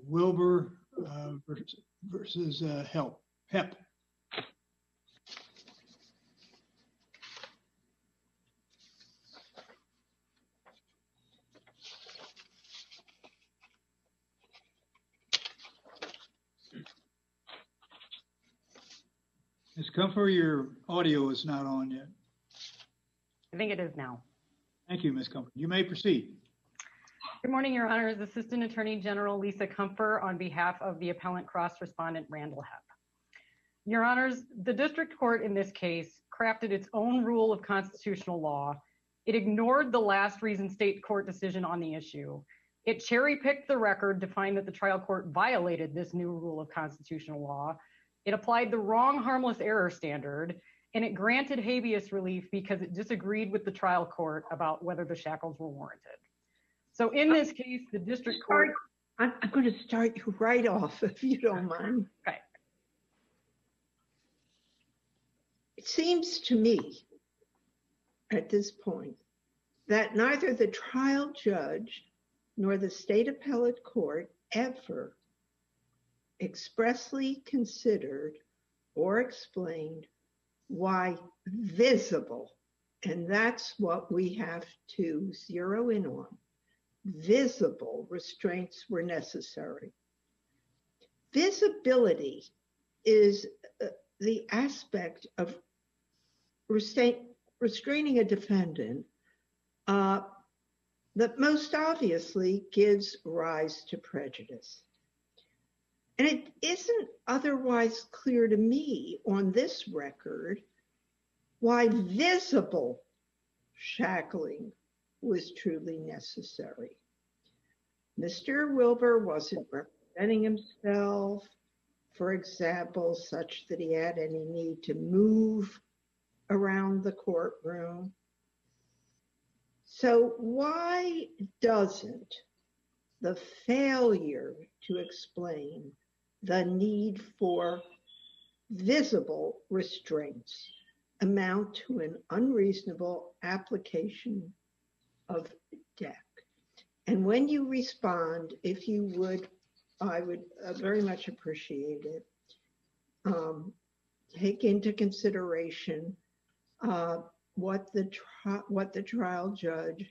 Wilbur versus HEP. Ms. Comfer, your audio is not on yet. I think it is now. Thank you, Ms. Comfer. You may proceed. Good morning, Your Honors. Assistant Attorney General Lisa Comfer on behalf of the appellant cross-respondent Randall Hepp. Your Honors, the district court in this case crafted its own rule of constitutional law. It ignored the last recent state court decision on the issue. It cherry-picked the record to find that the trial court violated this new rule of constitutional law. It applied the wrong harmless error standard, and it granted habeas relief because it disagreed with the trial court about whether the shackles were warranted. So in this case, the district court... I'm going to start you right off, if you don't mind. Okay. It seems to me at this point that neither the trial judge nor the state appellate court ever expressly considered or explained why visible, and that's what we have to zero in on, visible restraints were necessary. Visibility is the aspect of restraining a defendant that most obviously gives rise to prejudice. And it isn't otherwise clear to me on this record why visible shackling was truly necessary. Mr. Wilbur wasn't representing himself, for example, such that he had any need to move around the courtroom. So why doesn't the failure to explain the need for visible restraints amount to an unreasonable application of DEC? And when you respond, if you would, I would very much appreciate it. Take into consideration what the trial judge,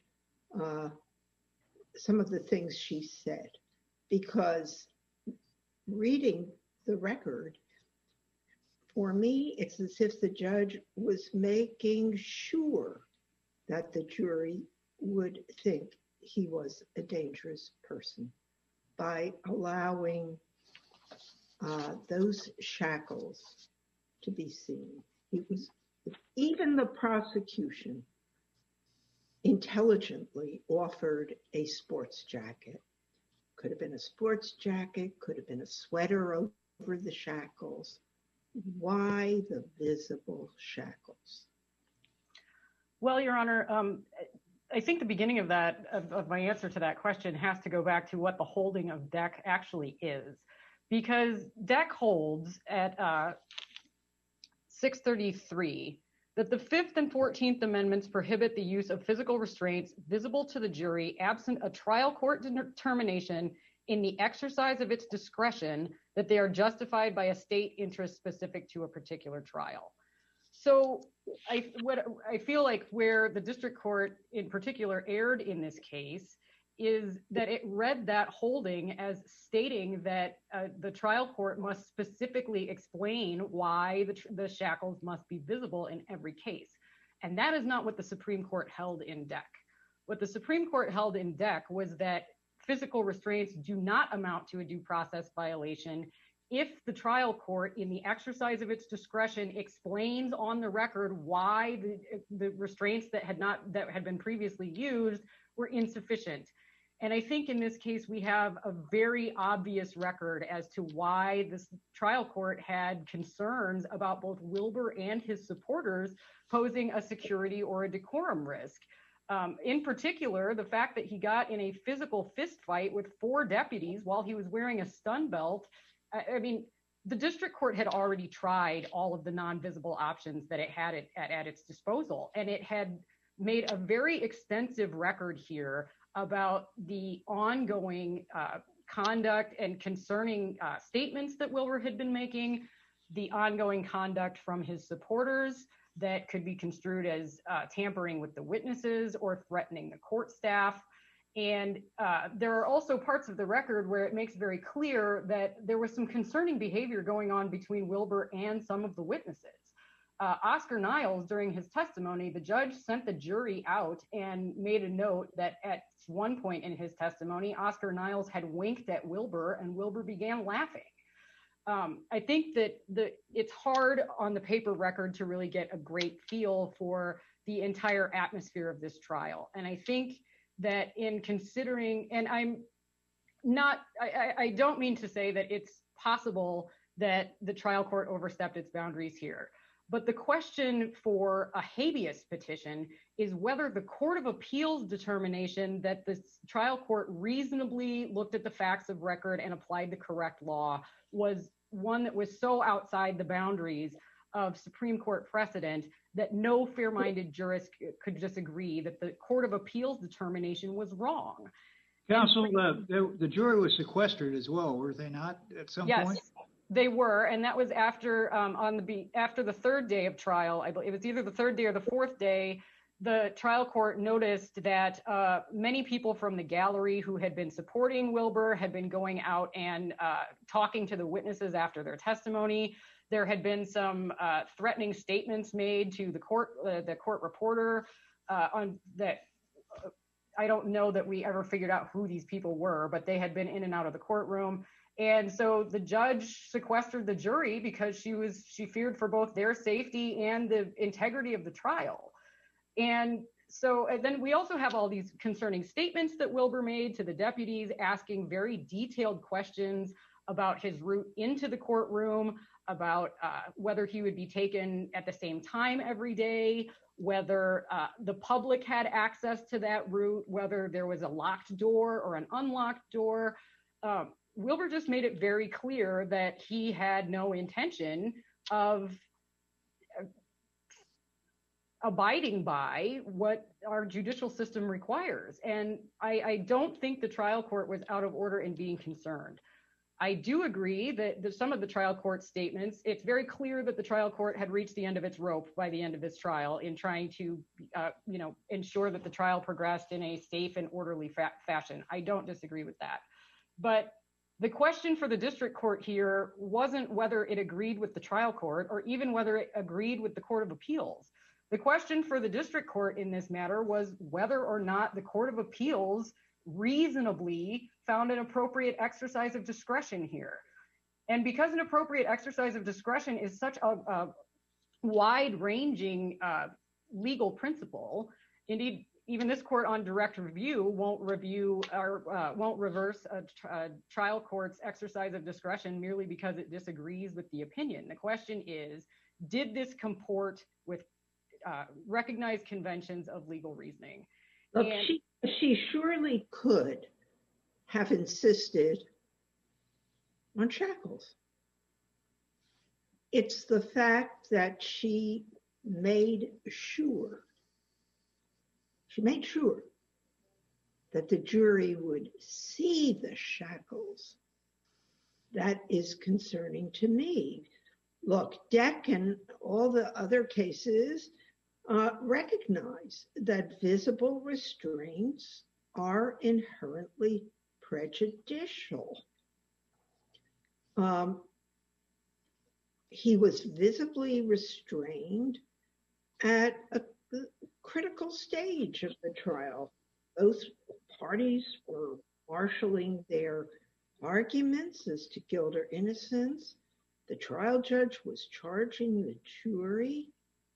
some of the things she said, because reading the record, for me, it's as if the judge was making sure that the jury would think he was a dangerous person by allowing those shackles to be seen. Even the prosecution intelligently offered a sports jacket. Could have been a sports jacket, could have been a sweater over the shackles. Why the visible shackles? Well, Your Honor, I think the beginning of my answer to that question has to go back to what the holding of DEC actually is. Because DEC holds at 633 that the 5th and 14th Amendments prohibit the use of physical restraints visible to the jury absent a trial court determination in the exercise of its discretion that they are justified by a state interest specific to a particular trial. So I feel like where the district court in particular erred in this case is that it read that holding as stating that the trial court must specifically explain why the shackles must be visible in every case. And that is not what the Supreme Court held in DEC. What the Supreme Court held in DEC was that physical restraints do not amount to a due process violation if the trial court, in the exercise of its discretion, explains on the record why the restraints that had been previously used were insufficient. And I think in this case, we have a very obvious record as to why this trial court had concerns about both Wilbur and his supporters posing a security or a decorum risk. In particular, the fact that he got in a physical fist fight with 4 deputies while he was wearing a stun belt. I mean, the district court had already tried all of the non-visible options that it had at its disposal, and it had made a very extensive record here about the ongoing conduct and concerning statements that Wilbur had been making, the ongoing conduct from his supporters that could be construed as tampering with the witnesses or threatening the court staff. And there are also parts of the record where it makes very clear that there was some concerning behavior going on between Wilbur and some of the witnesses. Oscar Niles, during his testimony, the judge sent the jury out and made a note that at one point in his testimony, Oscar Niles had winked at Wilbur and Wilbur began laughing. I think that it's hard on the paper record to really get a great feel for the entire atmosphere of this trial. And I think that in considering, and I don't mean to say that it's possible that the trial court overstepped its boundaries here. But the question for a habeas petition is whether the Court of Appeals determination that the trial court reasonably looked at the facts of record and applied the correct law was one that was so outside the boundaries of Supreme Court precedent that no fair-minded jurist could disagree that the Court of Appeals determination was wrong. Counsel, the jury was sequestered as well, were they not, at some point? Yes, they were, and that was after after the third day of trial. I believe it was either the third day or the fourth day. The trial court noticed that many people from the gallery who had been supporting Wilbur had been going out and talking to the witnesses after their testimony. There had been some threatening statements made to the court reporter on that. I don't know that we ever figured out who these people were, but they had been in and out of the courtroom. And so the judge sequestered the jury because she feared for both their safety and the integrity of the trial. And then we also have all these concerning statements that Wilbur made to the deputies, asking very detailed questions about his route into the courtroom, about whether he would be taken at the same time every day, whether the public had access to that route, whether there was a locked door or an unlocked door. Wilbur just made it very clear that he had no intention of abiding by what our judicial system requires. And I don't think the trial court was out of order in being concerned. I do agree that some of the trial court statements, it's very clear that the trial court had reached the end of its rope by the end of this trial in trying to ensure that the trial progressed in a safe and orderly fashion. I don't disagree with that. But the question for the district court here wasn't whether it agreed with the trial court or even whether it agreed with the Court of Appeals. The question for the district court in this matter was whether or not the Court of Appeals reasonably found an appropriate exercise of discretion here. And because an appropriate exercise of discretion is such a wide-ranging legal principle, indeed, even this court on direct review won't reverse a trial court's exercise of discretion merely because it disagrees with the opinion. The question is, did this comport with recognized conventions of legal reasoning? Look, she surely could have insisted on shackles. It's the fact that she made sure that the jury would see the shackles that is concerning to me. Look, Deck and all the other cases recognize that visible restraints are inherently prejudicial. He was visibly restrained at a critical stage of the trial. Both parties were marshaling their arguments as to guilt or innocence. The trial judge was charging the jury.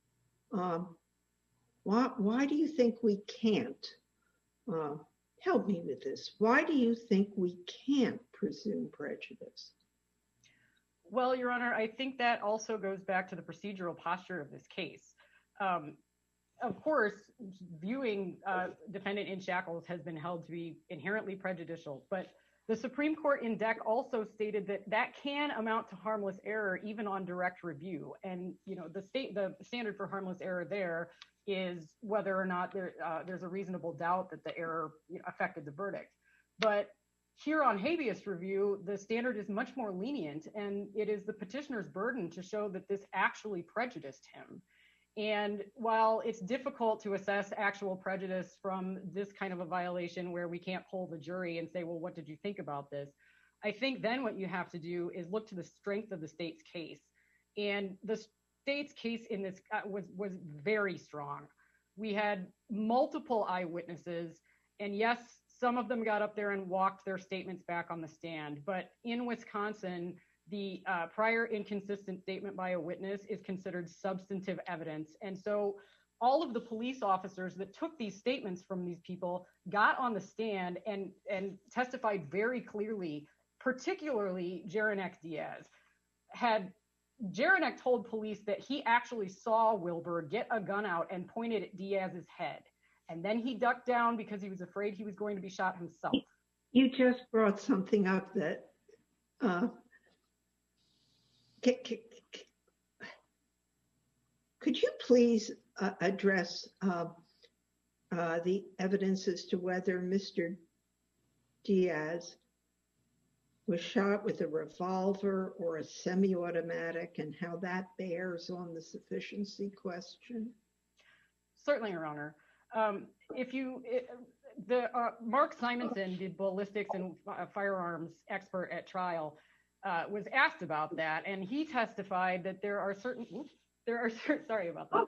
Why do you think we can't? Help me with this. Why do you think we can't presume prejudice? Well, Your Honor, I think that also goes back to the procedural posture of this case. Of course, viewing defendant in shackles has been held to be inherently prejudicial, but the Supreme Court in Deck also stated that that can amount to harmless error even on direct review. And the standard for harmless error there is whether or not there's a reasonable doubt that the error affected the verdict. But here on habeas review, the standard is much more lenient, and it is the petitioner's burden to show that this actually prejudiced him. And while it's difficult to assess actual prejudice from this kind of a violation where we can't poll the jury and say, well, what did you think about this? I think then what you have to do is look to the strength of the state's case. And the state's case in this was very strong. We had multiple eyewitnesses, and yes, some of them got up there and walked their statements back on the stand. But in Wisconsin, the prior inconsistent statement by a witness is considered substantive evidence. And so all of the police officers that took these statements from these people got on the stand and testified very clearly, particularly Jaranek Diaz. Had Jaranek told police that he actually saw Wilbur get a gun out and pointed at Diaz's head. And then he ducked down because he was afraid he was going to be shot himself. You just brought something up that could you please address the evidence as to whether Mr. Diaz was shot with a revolver or a semi-automatic, and how that bears on the sufficiency question? Certainly, Your Honor. Mark Simonson, the ballistics and firearms expert at trial, was asked about that, and he testified that there are certain, sorry about that.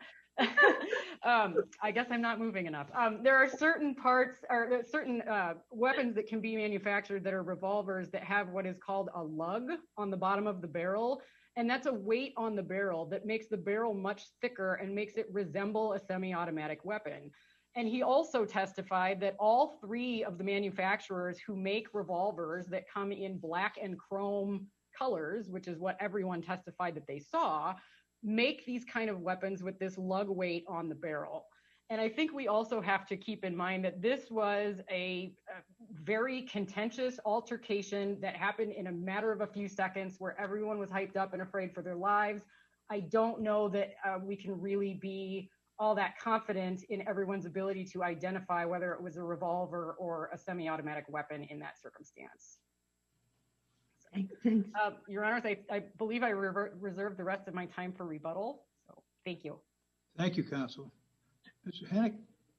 I guess I'm not moving enough. There are certain parts or certain weapons that can be manufactured that are revolvers that have what is called a lug on the bottom of the barrel. And that's a weight on the barrel that makes the barrel much thicker and makes it resemble a semi-automatic weapon. And he also testified that all three of the manufacturers who make revolvers that come in black and chrome colors, which is what everyone testified that they saw, make these kind of weapons with this lug weight on the barrel. And I think we also have to keep in mind that this was a very contentious altercation that happened in a matter of a few seconds where everyone was hyped up and afraid for their lives. I don't know that we can really be all that confident in everyone's ability to identify whether it was a revolver or a semi-automatic weapon in that circumstance. Thanks. Your Honors, I believe I reserved the rest of my time for rebuttal. So thank you. Thank you, counsel. Mr. Hennick.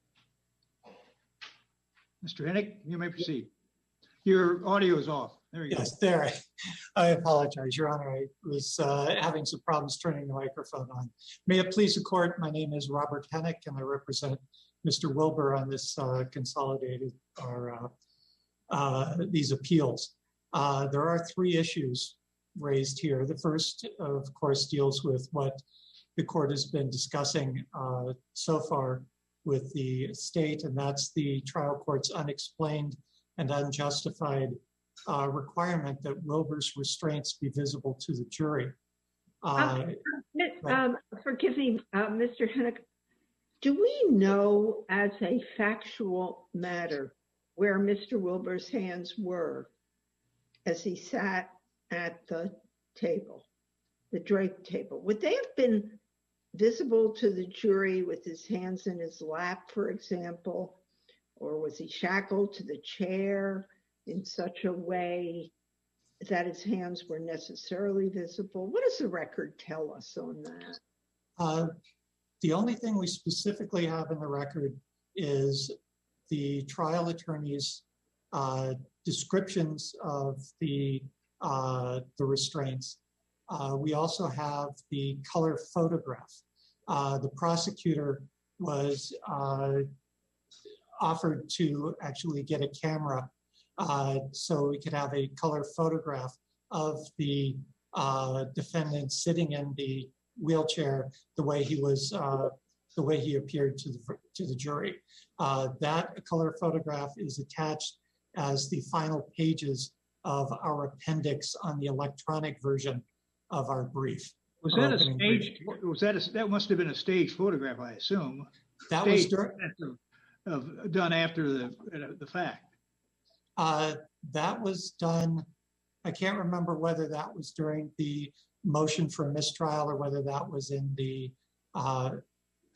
Mr. Hennick, you may proceed. Your audio is off. There you go. Yes, there. I apologize, Your Honor. I was having some problems turning the microphone on. May it please the court, my name is Robert Hennick, and I represent Mr. Wilbur on this consolidated or these appeals. There are three issues raised here. The first, of course, deals with what the court has been discussing so far with the state, and that's the trial court's unexplained and unjustified requirement that Wilbur's restraints be visible to the jury. Forgive me, Mr. Hennick, do we know as a factual matter where Mr. Wilbur's hands were as he sat at the table, the draped table? Would they have been visible to the jury with his hands in his lap, for example? Or was he shackled to the chair in such a way that his hands were necessarily visible? What does the record tell us on that? The only thing we specifically have in the record is the trial attorney's descriptions of the restraints. We also have the color photograph. The prosecutor was offered to actually get a camera so we could have a color photograph of the defendant sitting in the wheelchair the way he was, the way he appeared to the jury. That color photograph is attached as the final pages of our appendix on the electronic version of our brief. Was that a stage? That must have been a stage photograph, I assume. That was done after the fact. That was done. I can't remember whether that was during the motion for mistrial or whether that was in the.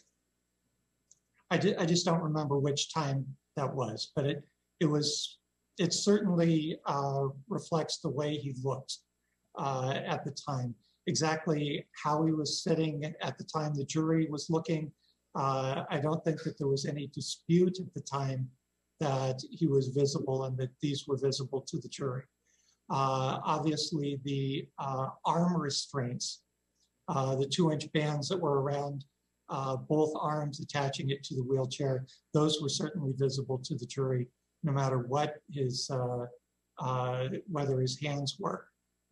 I just don't remember which time that was, but it was it certainly reflects the way he looked at the time. Exactly how he was sitting at the time the jury was looking, I don't think that there was any dispute at the time that he was visible and that these were visible to the jury. Obviously, the arm restraints, the 2-inch bands that were around both arms attaching it to the wheelchair, those were certainly visible to the jury, no matter what his, whether his hands were.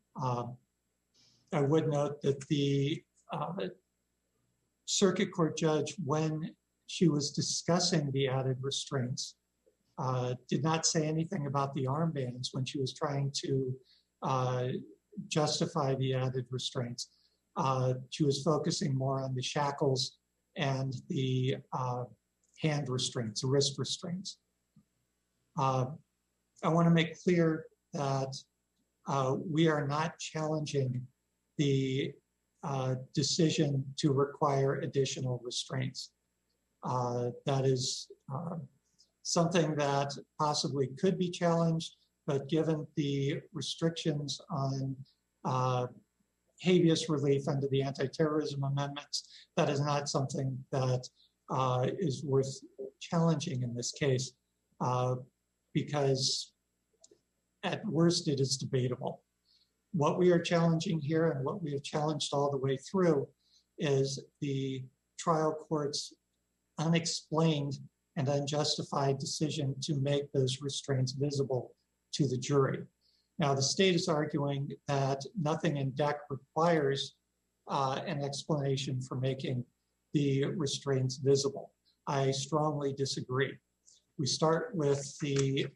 I would note that the circuit court judge, when she was discussing the added restraints, did not say anything about the armbands when she was trying to justify the added restraints. She was focusing more on the shackles and the hand restraints, the wrist restraints. I want to make clear that we are not challenging the decision to require additional restraints. That is something that possibly could be challenged, but given the restrictions on habeas relief under the anti-terrorism amendments, that is not something that is worth challenging in this case, because at worst it is debatable. What we are challenging here and what we have challenged all the way through is the trial court's unexplained and unjustified decision to make those restraints visible to the jury. Now, the state is arguing that nothing in DEC requires an explanation for making the restraints visible. I strongly disagree. We start with the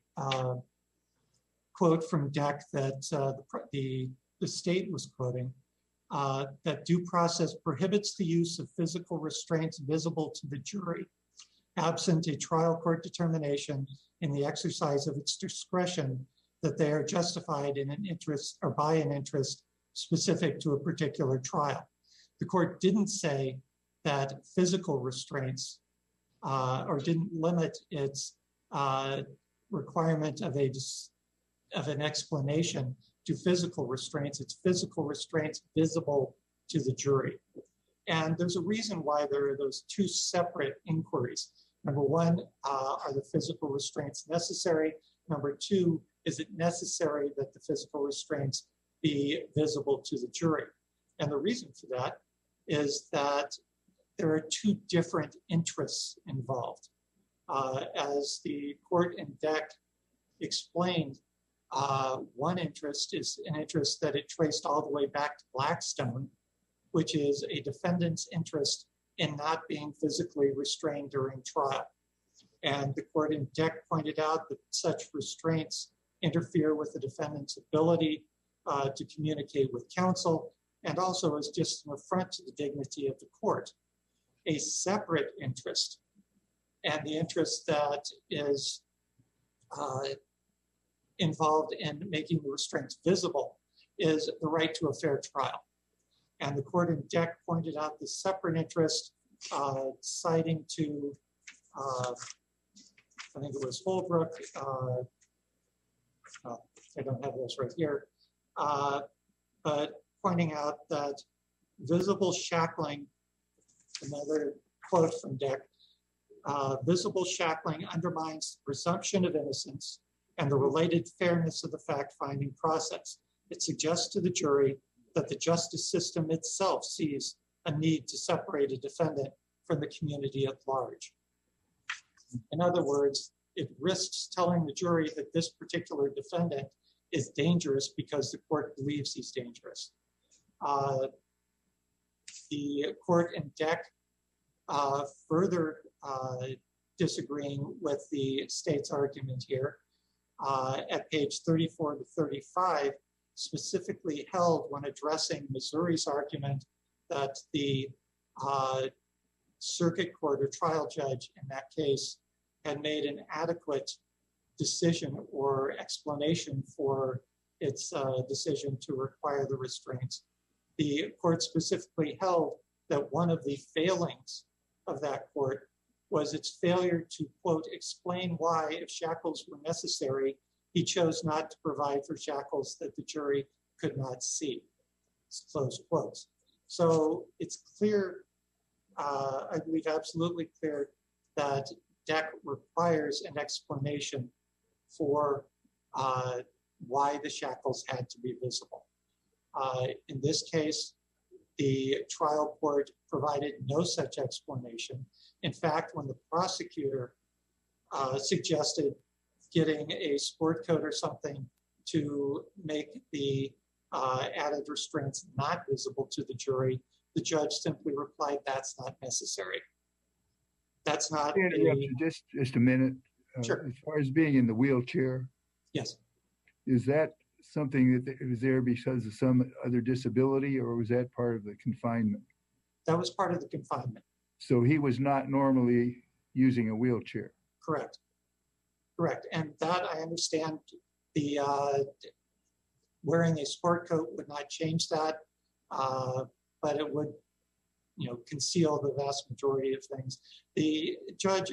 quote from DEC that the state was quoting, that due process prohibits the use of physical restraints visible to the jury, absent a trial court determination in the exercise of its discretion that they are justified in an interest or by an interest specific to a particular trial. The court didn't say that physical restraints or didn't limit its requirement of an explanation to physical restraints. It's physical restraints visible to the jury. And there's a reason why there are those two separate inquiries. Number one, are the physical restraints necessary? Number two, is it necessary that the physical restraints be visible to the jury? And the reason for that is that there are two different interests involved. As the court in DEC explained, one interest is an interest that it traced all the way back to Blackstone, which is a defendant's interest in not being physically restrained during trial. And the court in DEC pointed out that such restraints interfere with the defendant's ability to communicate with counsel, and also is just an affront to the dignity of the court. A separate interest, and the interest that is involved in making the restraints visible, is the right to a fair trial. And the court in DEC pointed out the separate interest, citing to, I think it was Holbrook, I don't have those right here, but pointing out that visible shackling, another quote from DEC, visible shackling undermines the presumption of innocence and the related fairness of the fact-finding process. It suggests to the jury that the justice system itself sees a need to separate a defendant from the community at large. In other words, it risks telling the jury that this particular defendant is dangerous because the court believes he's dangerous. The court in DEC, further disagreeing with the state's argument here, at page 34 to 35, specifically held when addressing Missouri's argument that the circuit court or trial judge in that case had made an adequate decision or explanation for its decision to require the restraints. The court specifically held that one of the failings of that court was its failure to, quote, explain why, if shackles were necessary, He chose not to provide for shackles that the jury could not see, close quotes. So it's clear, I believe absolutely clear, that DEC requires an explanation for why the shackles had to be visible. In this case, the trial court provided no such explanation. In fact, when the prosecutor suggested getting a sport coat or something to make the added restraints not visible to the jury, the judge simply replied, "That's not necessary." That's not just a minute. Sure. As far as being in the wheelchair, Yes. is that something that was there because of some other disability, or was that part of the confinement? That was part of the confinement. So he was not normally using a wheelchair. Correct. Correct. And that I understand, the wearing a sport coat would not change that, but it would, conceal the vast majority of things. The judge,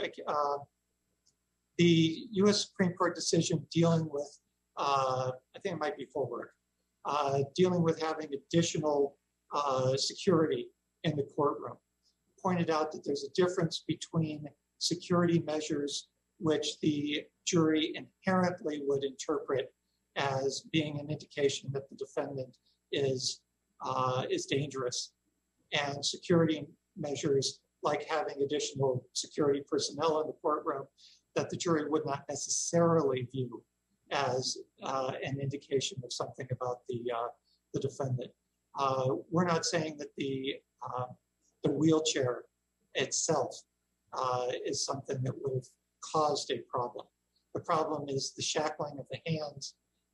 the U.S. Supreme Court decision dealing with, I think it might be Fulbright, dealing with having additional security in the courtroom, pointed out that there's a difference between security measures which the jury inherently would interpret as being an indication that the defendant is dangerous, and security measures like having additional security personnel in the courtroom that the jury would not necessarily view as an indication of something about the defendant. We're not saying that the wheelchair itself is something that would have caused a problem. The problem is the shackling of the hands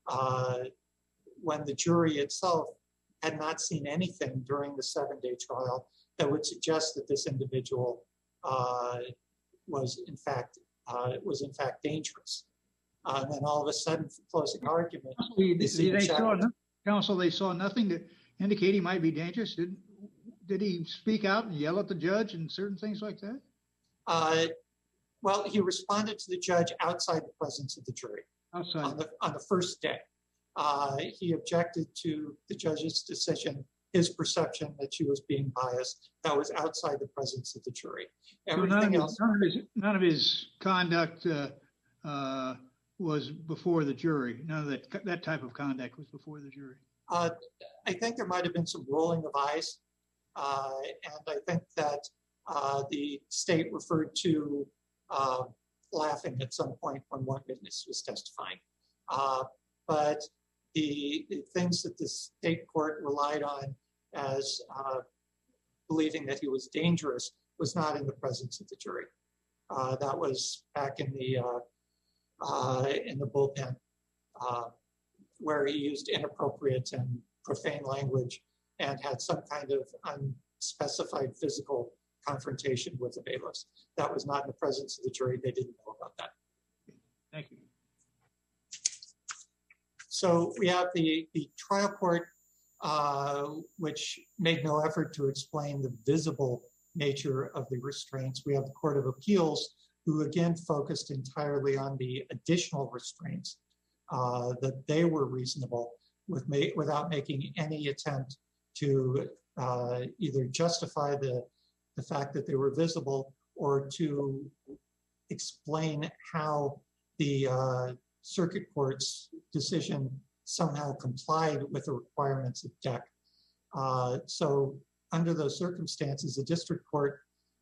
when the jury itself had not seen anything during the 7-day trial that would suggest that this individual was in fact dangerous. And then all of a sudden, for closing argument, Counsel, they saw nothing to indicate he might be dangerous. Did he speak out and yell at the judge and certain things like that? Well, he responded to the judge outside the presence of the jury. Outside. On the first day. He objected to the judge's decision, his perception that she was being biased. That was outside the presence of the jury. Everything else. None of his conduct was before the jury. None of that type of conduct was before the jury. I think there might have been some rolling of eyes. And I think that the state referred to laughing at some point when one witness was testifying. But the things that the state court relied on as believing that he was dangerous was not in the presence of the jury. That was back in the bullpen where he used inappropriate and profane language and had some kind of unspecified physical confrontation with the bailiffs. That was not in the presence of the jury. They didn't know about that. Thank you. So we have the trial court, which made no effort to explain the visible nature of the restraints. We have the Court of Appeals, who again focused entirely on the additional restraints, that they were reasonable without making any attempt to either justify the fact that they were visible or to explain how the circuit court's decision somehow complied with the requirements of DEC. So under those circumstances, the district court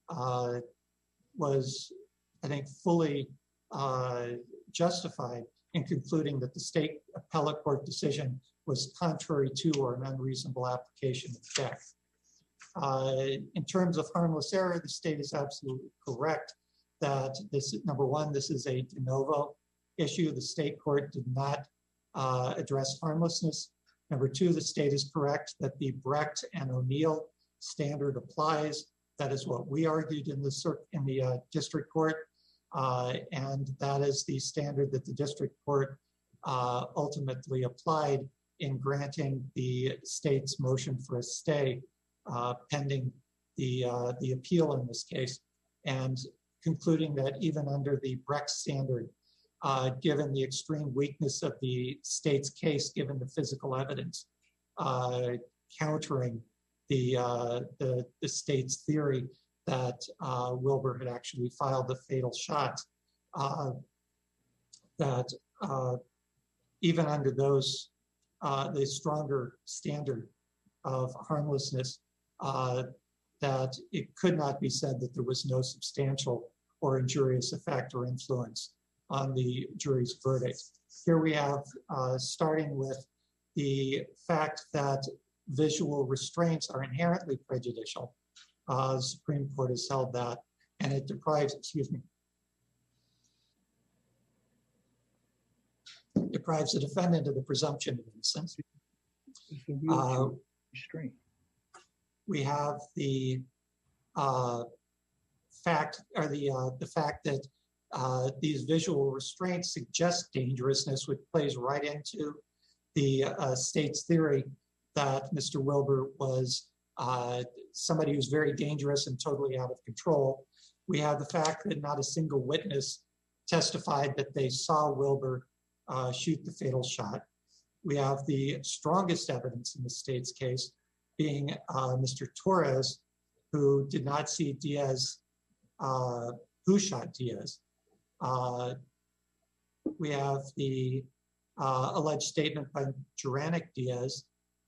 was, I think, fully justified in concluding that the state appellate court decision was contrary to or an unreasonable application of DEC. In terms of harmless error, the state is absolutely correct that this, number one, this is a de novo issue. The state court did not address harmlessness. Number two, the state is correct that the Brecht and O'Neill standard applies. That is what we argued in the district court. And that is the standard that the district court ultimately applied in granting the state's motion for a stay pending the appeal in this case, and concluding that even under the Brecht standard, given the extreme weakness of the state's case, given the physical evidence countering the state's theory that Wilbur had actually fired the fatal shot. That even under those, the stronger standard of harmlessness, that it could not be said that there was no substantial or injurious effect or influence on the jury's verdict. Here we have, starting with the fact that visual restraints are inherently prejudicial. The Supreme Court has held that, and it deprives, deprives the defendant of the presumption of innocence. Restraint. We have the fact, or the fact that these visual restraints suggest dangerousness, which plays right into the state's theory that Mr. Wilbur was somebody who's very dangerous and totally out of control. We have the fact that not a single witness testified that they saw Wilbur shoot the fatal shot. We have the strongest evidence in the state's case being Mr. Torres, who did not see Diaz, who shot Diaz. We have the alleged statement by Juranic Diaz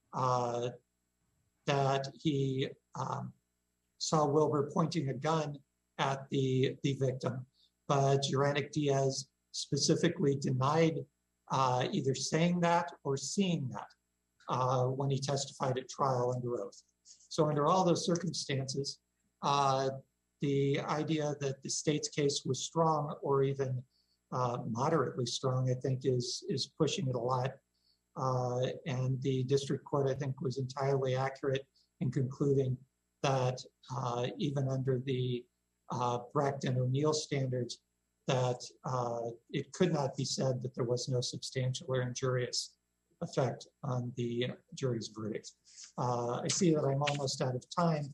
that he saw Wilbur pointing a gun at the victim, but Juranic Diaz specifically denied either saying that or seeing that when he testified at trial under oath. So under all those circumstances, the idea that the state's case was strong or even moderately strong, I think is pushing it a lot. And the district court, I think, was entirely accurate in concluding that even under the Brecht and O'Neill standards, that it could not be said that there was no substantial or injurious effect on the jury's verdict. I see that I'm almost out of time,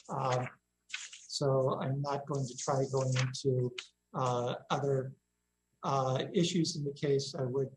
so I'm not going to try going into other issues in the case. I would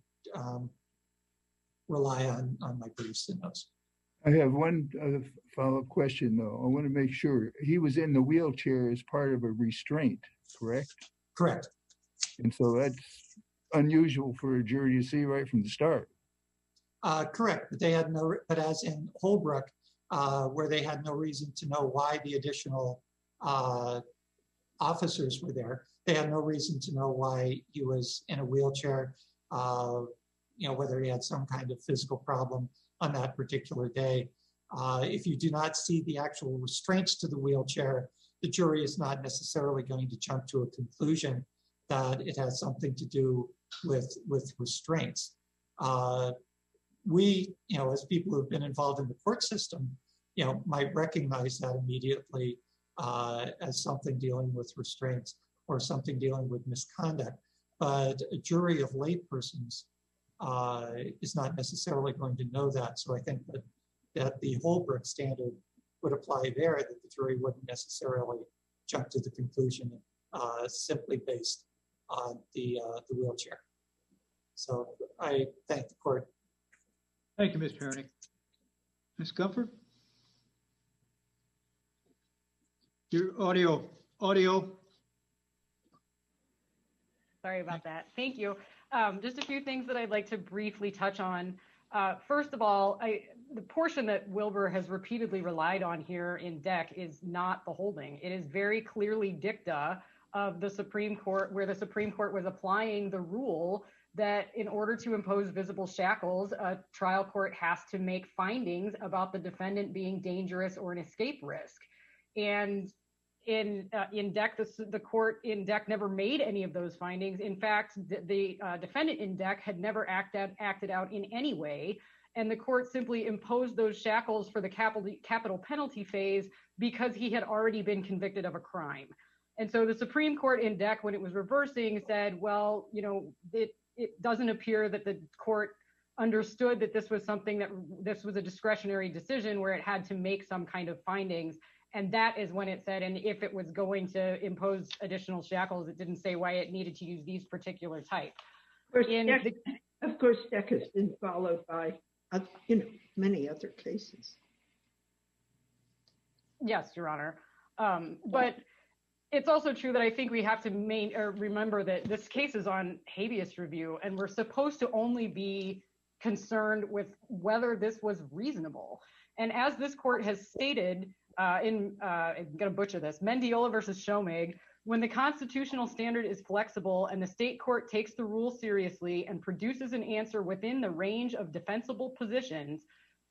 rely on my briefs and notes. I have one follow-up question, though. I want to make sure. He was in the wheelchair as part of a restraint, correct? Correct. And so that's unusual for a jury to see right from the start. Correct, but they had no, but as in Holbrook, where they had no reason to know why the additional officers were there, they had no reason to know why he was in a wheelchair, whether he had some kind of physical problem on that particular day. If you do not see the actual restraints to the wheelchair, the jury is not necessarily going to jump to a conclusion that it has something to do with restraints. We, as people who've been involved in the court system, might recognize that immediately as something dealing with restraints or something dealing with misconduct. But a jury of laypersons is not necessarily going to know that. So I think that the Holbrook standard would apply there, that the jury wouldn't necessarily jump to the conclusion simply based on the wheelchair. So I thank the court. Thank you, Mr. Hernick. Ms. Comfort? Your audio. Sorry about that. Thank you. Just a few things that I'd like to briefly touch on. First of all, the portion that Wilbur has repeatedly relied on here in DEC is not the holding. It is very clearly dicta of the Supreme Court, where the Supreme Court was applying the rule that in order to impose visible shackles, a trial court has to make findings about the defendant being dangerous or an escape risk. And in DEC, the court in DEC never made any of those findings. In fact, the defendant in DEC had never acted out in any way, and the court simply imposed those shackles for the capital penalty phase because he had already been convicted of a crime. And so the Supreme Court in DEC, when it was reversing, said, well, it doesn't appear that the court understood that this was a discretionary decision where it had to make some kind of findings. And that is when it said, and if it was going to impose additional shackles, it didn't say why it needed to use these particular type. Of course, Deck has been followed by, many other cases. Yes, Your Honor. But it's also true that I think we have to remember that this case is on habeas review, and we're supposed to only be concerned with whether this was reasonable. And as this court has stated I'm going to butcher this, Mendiola versus Shomig, when the constitutional standard is flexible and the state court takes the rule seriously and produces an answer within the range of defensible positions,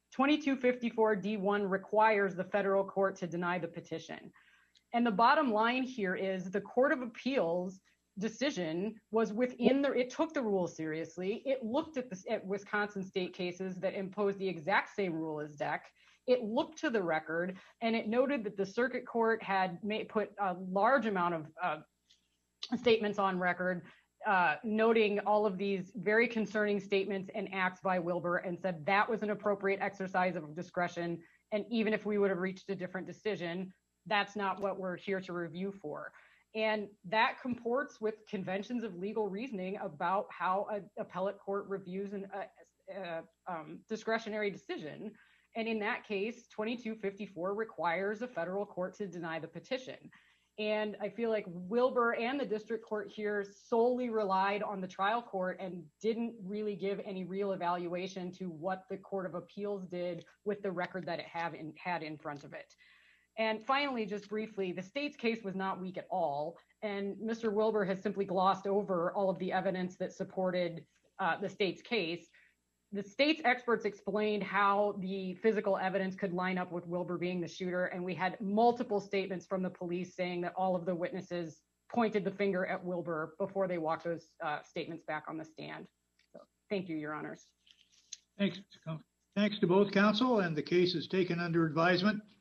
2254 D1 requires the federal court to deny the petition. And the bottom line here is the Court of Appeals decision was it took the rule seriously. It looked at Wisconsin state cases that imposed the exact same rule as DEC. It looked to the record, and it noted that the circuit court had put a large amount of statements on record, noting all of these very concerning statements and acts by Wilbur, and said that was an appropriate exercise of discretion. And even if we would have reached a different decision, that's not what we're here to review for. And that comports with conventions of legal reasoning about how an appellate court reviews a discretionary decision. And in that case, 2254 requires a federal court to deny the petition. And I feel like Wilbur and the district court here solely relied on the trial court and didn't really give any real evaluation to what the Court of Appeals did with the record that it had in front of it. And finally, just briefly, the state's case was not weak at all. And Mr. Wilbur has simply glossed over all of the evidence that supported the state's case. The state's experts explained how the physical evidence could line up with Wilbur being the shooter. And we had multiple statements from the police saying that all of the witnesses pointed the finger at Wilbur before they walked those statements back on the stand. So thank you, Your Honors. Thanks to both counsel, and the case is taken under advisement.